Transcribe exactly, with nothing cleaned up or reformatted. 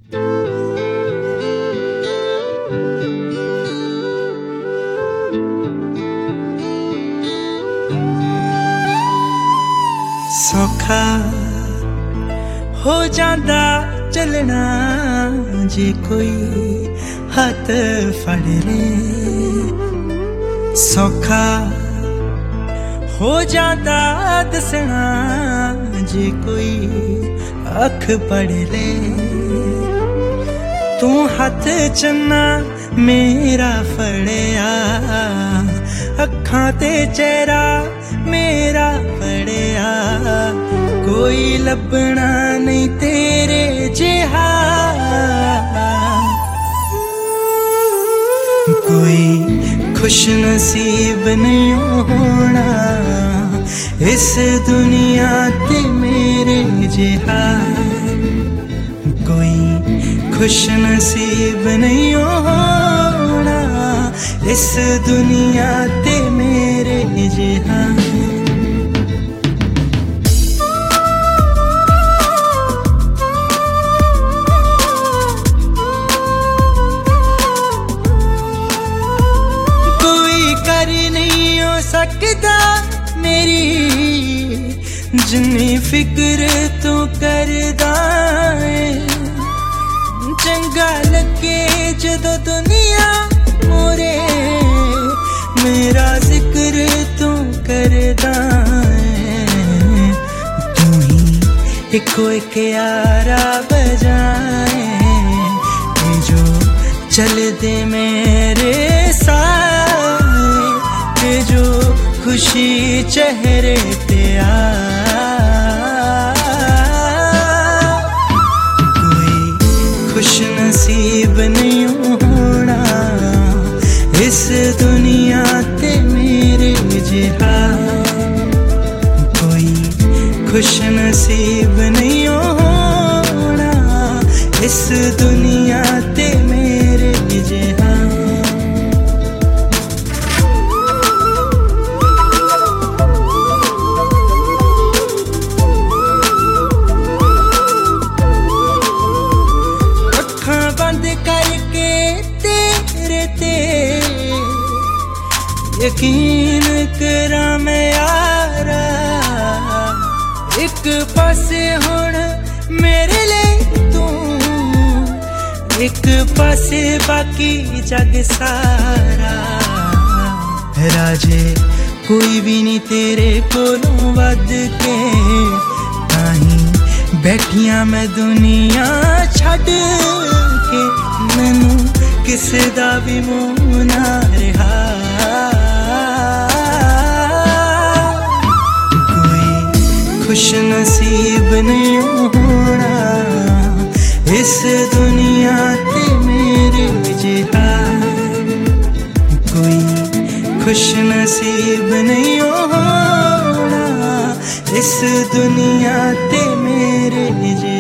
सौखा हो जांदा चलना जे कोई हाथ फड़ ले, सौखा हो जांदा दसना जे कोई अख पढ़ ले। तू हाथ चन्ना मेरा फड़िया, अखां ते चेहरा मेरा फड़िया, कोई लभना नहीं तेरे जिहा, कोई खुश नसीब नहीं होना इस दुनिया ते मेरे जिहा, कोई खुश नसीब नहीं होना इस दुनिया ते मेरे जिहा। कोई कर नहीं हो सकता मेरी जिन्नी फिक्र तू करदा है, चंगा लगे जदों दुनिया मोरे मेरा जिक्र तू करदा है। तू ही इको एक यारा बजाए जो चल दे मेरे साथ, जो खुशी चेहरे पे आ, खुश नसीब नहीं होना इस दुनिया ते मेरे जिहा, कोई खुश नसीब नहीं होना इस दुनिया ते मेरे जिहा। यकीन करा मैं यारा, एक पासे हुण मेरे लिए तू, एक पासे बाकी जग सारा। राजे कोई भी नहीं तेरे कोलों वध के, ताहीं बैठिया मैं दुनिया छड़ के, मैनू किसे दा भी मोह ना रहा, खुश नसीब नहीं होना इस दुनिया ते मेरे जिहा, कोई खुश नसीब नहीं होना इस दुनिया ते मेरे जिहा।